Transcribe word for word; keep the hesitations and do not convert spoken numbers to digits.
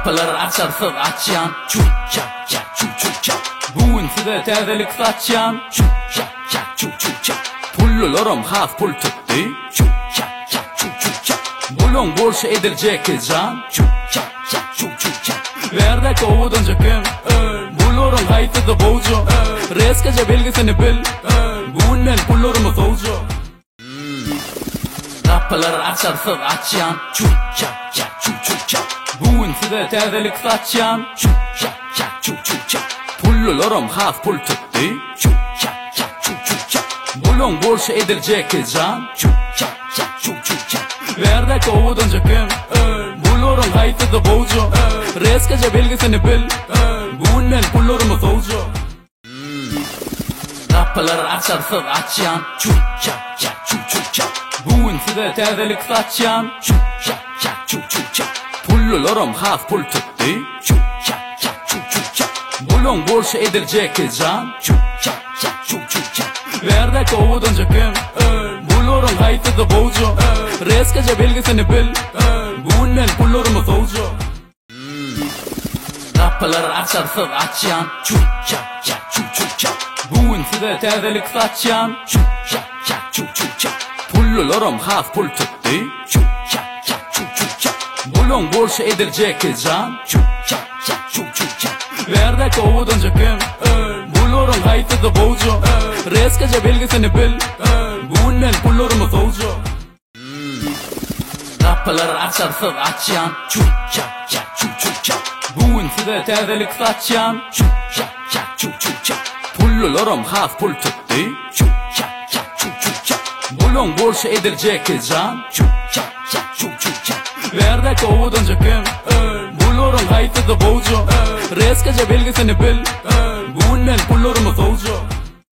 Rappalar açarsız açyan Çuk çak çak çuk çuk çak Bugün size tezelik saçyan Çuk çak çak çuk çuk çak Pullularum has pul tuttu Çuk çak çak çuk çuk çak Bulun borç edilecek can Çuk çak çak çuk çuk çak Verde kovudun çakım Bulurum haytı boğucu Reskaca bilgisini bil Bugünden pullurumu soğucu Rappalar açarsız açyan Çuk çak çak çuk çuk çak Bugün size tezelik saçyan Çuk çak çak çuk çuk çak Pullularum has pul tuttu Çuk çak çak çuk çuk çak Bulun borç edilecek can Çuk çak çak çuk çuk çak Verde kovudun çakım Bulurum haytı boğucu Reskaca bilgisini bil Bugünden pullurumu soğucu Rappalar açarsız açyan Çuk çak çak çuk çuk çak Bugün size tezelik saçyan Çuk çak çak çuk çuk çak Pullularum has pul tuttu Çuk çak çak çuk çuk çak Bulun borç edilecek can Çuk çak çak çuk çuk çak Verde kovudun çakım Bulurum haytı boğucu Reskaca bilgisini bil Bugünden pullurumu soğucu Rappalar açarsız açyan Çuk çak çak çuk çuk çak Bugün size tezelik saçyan Çuk çak çak çuk çuk çak Pullularum has pul tuttu Çuk çak çak çuk çuk çak Bulun borç edilecek can Çuk çak çak çuk çuk çak Verde kovudun çakım Bulurum haytı boğucu Reskaca bilgisini bil Bugünden pullurumu soğucu Rappalar açarsız açyan Çuk çak çak çuk çuk çak Bugün size tezelik saçyan Çuk çak çak çuk çuk çak Pullularum has pul tuttu Çuk çak çak çuk çuk çak Bulun borç edilecek can Çuk çak çak çuk çuk çak Verde kovudun çakım Bulurum haytı boğucu Reskaca bilgisini bil